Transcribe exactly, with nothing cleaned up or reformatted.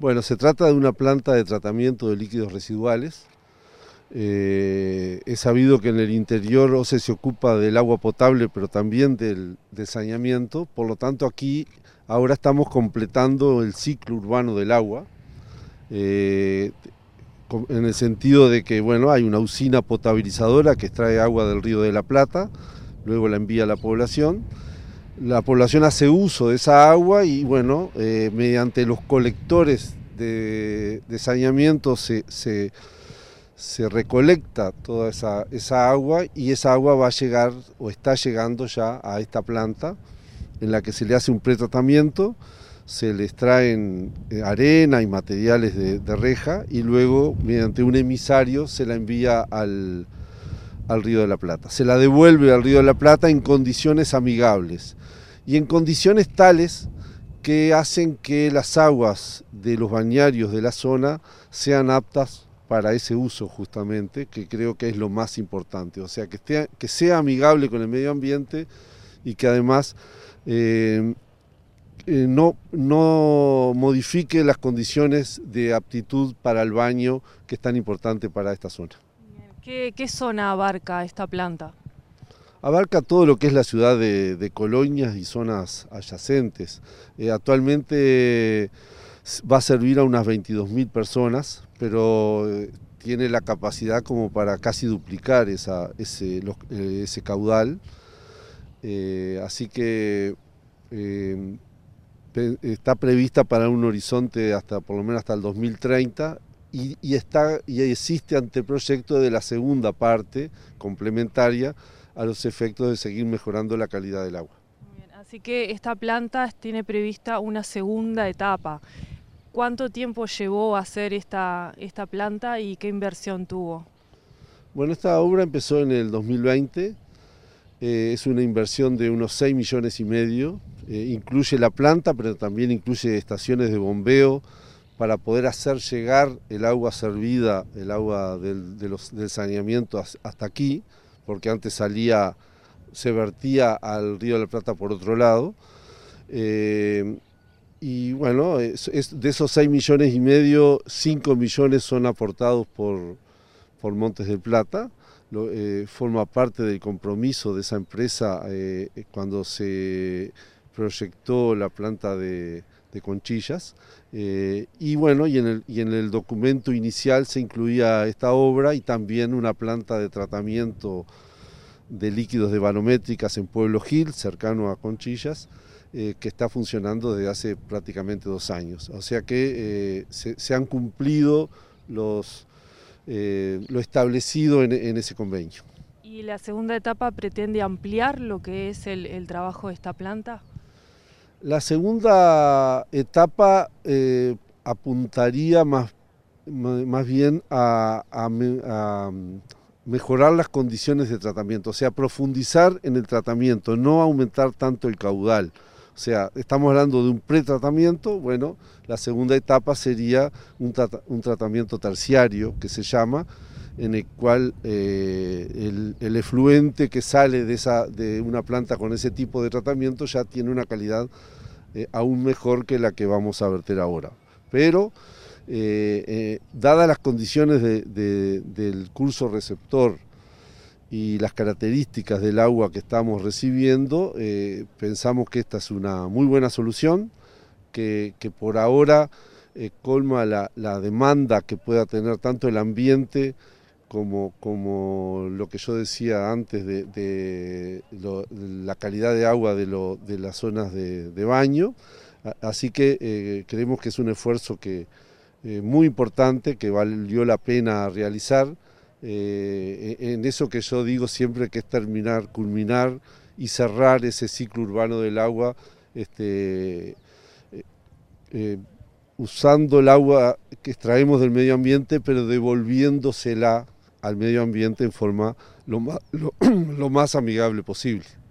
Bueno, se trata de una planta de tratamiento de líquidos residuales. Eh, es sabido que en el interior OCE se ocupa del agua potable, pero también del, del saneamiento. Por lo tanto, aquí ahora estamos completando el ciclo urbano del agua, eh, en el sentido de que bueno, hay una usina potabilizadora que extrae agua del Río de la Plata, luego la envía a la población. La población hace uso de esa agua y bueno, eh, mediante los colectores de, de saneamiento se, se, se recolecta toda esa, esa agua, y esa agua va a llegar o está llegando ya a esta planta en la que se le hace un pretratamiento, se le extraen arena y materiales de, de reja, y luego mediante un emisario se la envía al, al Río de la Plata. Se la devuelve al Río de la Plata en condiciones amigables y en condiciones tales que hacen que las aguas de los bañarios de la zona sean aptas para ese uso, justamente, que creo que es lo más importante. O sea, que, esté, que sea amigable con el medio ambiente y que además eh, eh, no, no modifique las condiciones de aptitud para el baño, que es tan importante para esta zona. ¿Qué, qué zona abarca esta planta? Abarca todo lo que es la ciudad de, de Colonia y zonas adyacentes. Eh, actualmente va a servir a unas veintidós mil personas, pero eh, tiene la capacidad como para casi duplicar esa, ese, los, eh, ese caudal. Eh, así que eh, está prevista para un horizonte hasta por lo menos hasta el dos mil treinta. Y, y, está, y existe anteproyecto de la segunda parte complementaria a los efectos de seguir mejorando la calidad del agua. Bien, así que esta planta tiene prevista una segunda etapa. ¿Cuánto tiempo llevó a hacer esta, esta planta y qué inversión tuvo? Bueno, esta obra empezó en el dos mil veinte, eh, es una inversión de unos seis millones y medio, eh, incluye la planta, pero también incluye estaciones de bombeo, para poder hacer llegar el agua servida, el agua del, de los, del saneamiento hasta aquí, porque antes salía, se vertía al Río de la Plata por otro lado. Eh, y bueno, es, es de esos seis millones y medio, cinco millones son aportados por, por Montes del Plata. Lo, eh, forma parte del compromiso de esa empresa eh, cuando se proyectó la planta de, de Conchillas, eh, y bueno, y en, el, y en el documento inicial se incluía esta obra y también una planta de tratamiento de líquidos de barométricas en Pueblo Gil, cercano a Conchillas, eh, que está funcionando desde hace prácticamente dos años. O sea que eh, se, se han cumplido los, eh, lo establecido en, en ese convenio. ¿Y la segunda etapa pretende ampliar lo que es el, el trabajo de esta planta? La segunda etapa eh, apuntaría más, más bien a, a, a mejorar las condiciones de tratamiento, o sea, profundizar en el tratamiento, no aumentar tanto el caudal. O sea, estamos hablando de un pretratamiento. Bueno, la segunda etapa sería un, trata, un tratamiento terciario, que se llama, en el cual eh, el, el efluente que sale de, esa, de una planta con ese tipo de tratamiento ya tiene una calidad eh, aún mejor que la que vamos a verter ahora. Pero, eh, eh, dadas las condiciones de, de, del curso receptor y las características del agua que estamos recibiendo, eh, pensamos que esta es una muy buena solución, que, que por ahora eh, colma la, la demanda que pueda tener tanto el ambiente Como, como lo que yo decía antes de, de, lo, de la calidad de agua de, lo, de las zonas de, de baño. Así que eh, creemos que es un esfuerzo que, eh, muy importante, que valió la pena realizar, eh, en eso que yo digo siempre, que es terminar, culminar y cerrar ese ciclo urbano del agua, este, eh, eh, usando el agua que extraemos del medio ambiente, pero devolviéndosela al medio ambiente en forma lo más, lo, lo más amigable posible.